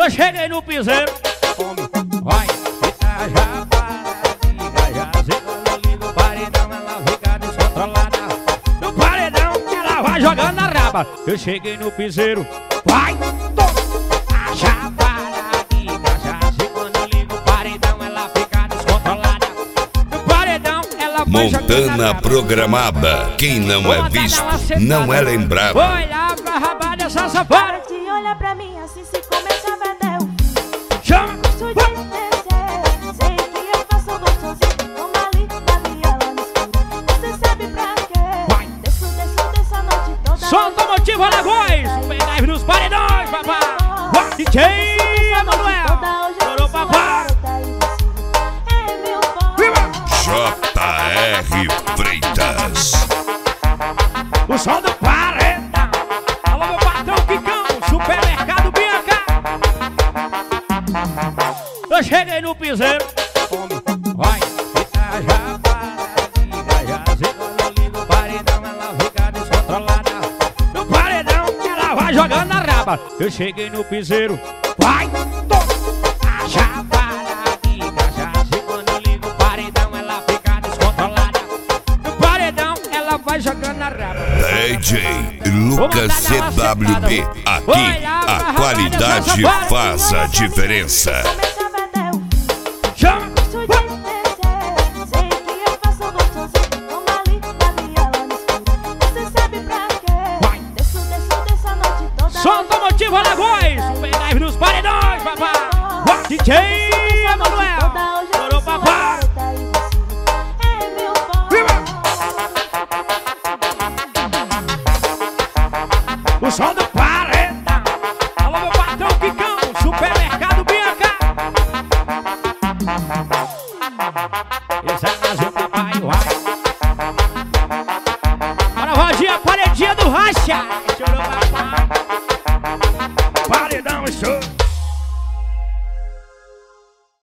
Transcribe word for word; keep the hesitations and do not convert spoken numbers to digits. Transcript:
Eu cheguei no piseiro, vai, já para, já quando liga o paredão, ela fica descontrolada. No paredão, ela vai jogando a raba. Eu cheguei no piseiro, vai, toma, já para, já quando liga o paredão, ela fica descontrolada. No paredão, ela vai jogando a Montana raba. programada, quem não é visto, não é lembrado. Vou olhar pra raba dessa safada. Te olha pra mim assim se começa a vender o Chama, gosto de descer. Sei que eu faço gostosinho, como ali na minha lá no escuro. Você sabe pra quê? Desço, desço, desço a noite toda. solta o motivo Alagoas, pendrive nos paredões, papá. D J Emanuel, chorou papá. J R Freitas. O som do paredão. Alô, meu patrão Quicão, supermercado Bianca. Eu cheguei no piseiro, vai, já para, já sei quando liga o paredão, ela fica descontrolada. No paredão, ela vai jogando a raba. Eu cheguei no piseiro, vai, toma, já para, já sei quando liga o paredão, ela fica descontrolada. No paredão, ela vai jogando a raba. D J Lucas C W B. Aqui a qualidade faz a diferença. Começa a vender o Chama, gosto de descer. Sei que eu faço gostosinho, como ali na minha lá no escuro. Você sabe pra quê? Desço, desço, desço a noite toda. solta o motivo Alagoas, pendrive nos paredões, papá. D J Emanuel, chorou papá. O som do paredão. Alô, meu patrão Quicão, supermercado Bianca. Esse é mais um papai, vai. Bora, Rodinha, paredinha do racha. Chorou papá.